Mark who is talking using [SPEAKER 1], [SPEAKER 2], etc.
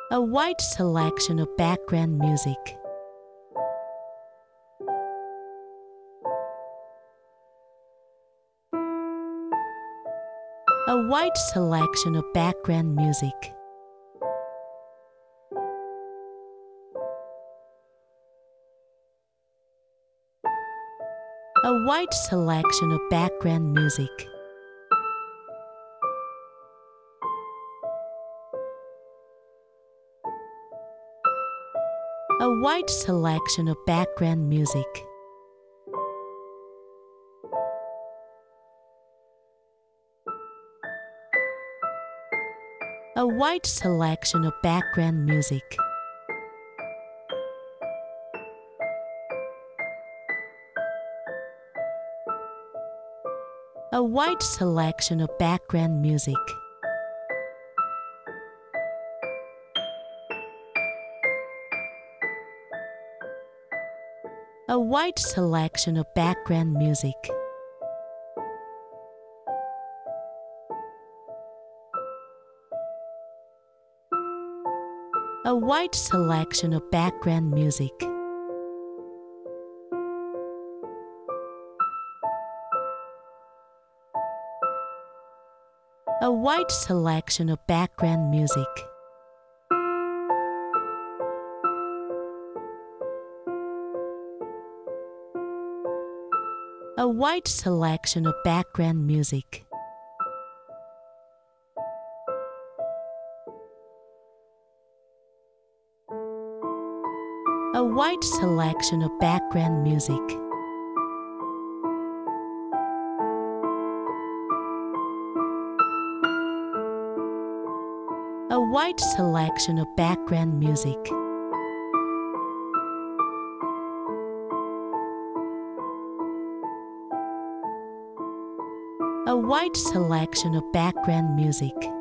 [SPEAKER 1] A wide selection of background music. A wide selection of background music. A wide selection of background music. A wide selection of background music. A wide selection of background music. A wide selection of background music. A wide selection of background music. A wide selection of background music. A wide selection of background music. A wide selection of background music. A wide selection of background music. A wide selection of background music. A wide selection of background music.